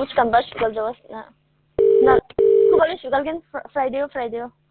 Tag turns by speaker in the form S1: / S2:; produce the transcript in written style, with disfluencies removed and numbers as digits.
S1: مش كان باش قال جواز لا كوبا ليش قال كان فرايديو